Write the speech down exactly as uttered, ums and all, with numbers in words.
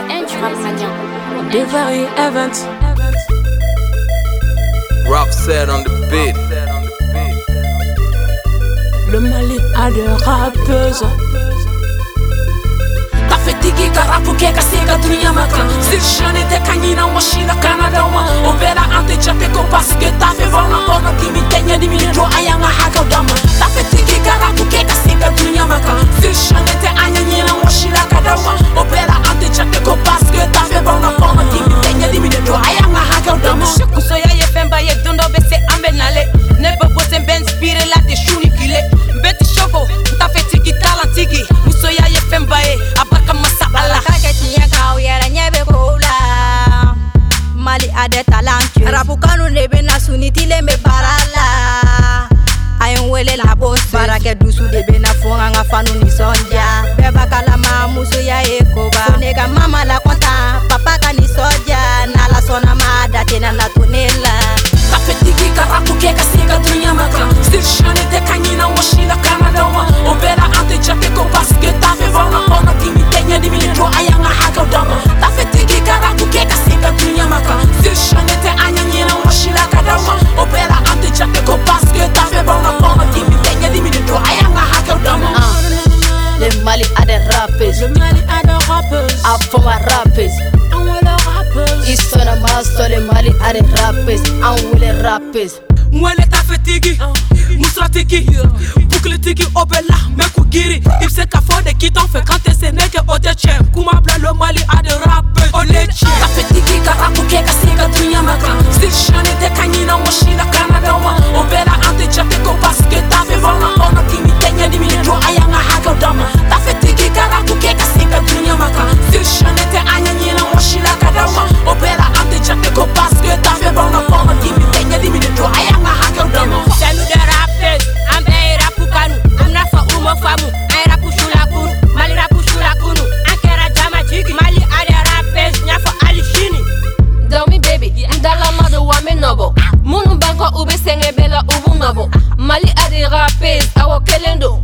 N du rap malien. The very event. Rough set on the beat. Le Mali a de rappeuses. Ta fetigi karapuke kasega dunia maka. S'il chane te kanina washina Canada wa. Obera ante chate ko paske ta fe vona kono kimi tenya di mini do ayanga haka dama. Ta fetigi karapuke kasega dunia maka. S'il chane te anyanyina washina Canada wa. Obera ante chate ko paske ta fe vona kono kimi tenya di mini do ayanga haka dama. Kuso ya ye femba ye dondo bese ambenale. Nebo bosen ben spire la te shuni kile. Beti shobo ta fetigi talantigi. Muso ya ye femba ye abaka masabala. Kaketinya kau yara nyebe kola. Mali ade talentueux. Rapukanu nebe na suniti lembe barala. Ayon wele la boss. Barake dusu debe na fonga nga fanu ni sonja. Beba kalama muso ya ekoba. Sonega mama la konta. Papa ka ni soja. Na la sona mada tena la tunela. Ta fetigi karapuke kasega dunia maka. S'il chane te kanina washina Canada wa. Obera ante chate ko paske ta fe vona kono kimi tenya di mini do ayanga haka dama. Ta fetigi karapuke kasega dunia maka. S'il chane te anyanyina washina Canada wa. Obera ante chate ko paske ta fe vona kono kimi tenya di mini do ayanga haka dama. Le Mali a des rappeuses. Le Mali a de rappeuses. Afoma rappeuses. Angola rappeuses. Istona master le Mali a des rappeuses. Angola rappeuses. Mwele ta fetigi, musra tiki, boucle tiki, obela, meku giri. Ipse kafo de qui t'en fait quand t'es sénéque au déchem. Kuma bla le Mali a de rappeuses. On est chien. Ta fetigi karapuke kasega dunia maka. S'il chane te kanina washina Canada wa. Obera ante chate ko paske ta fe vona kono kimi tenya di mini do ayanga haka dama. Ta fetigi karapuke kasega dunia maka. S'il chane te anyanyina washina Canada wa. Obera ante chate ko paske ta fe vona kono kimi tenya di mini do ayanga haka dama. Salut de rappeuses. Ambe rapukanu. Amna fa umo famu. Ay rapu shula kunu. Mali rapu shula kunu. Ankera jama jigi. Mali a des rappeuses. Nyafo alishini. Dormi baby, ndala mado wa menobo. Munu banko ube senge bela ubu nobo. Mali a des rappeuses, awo kelendo.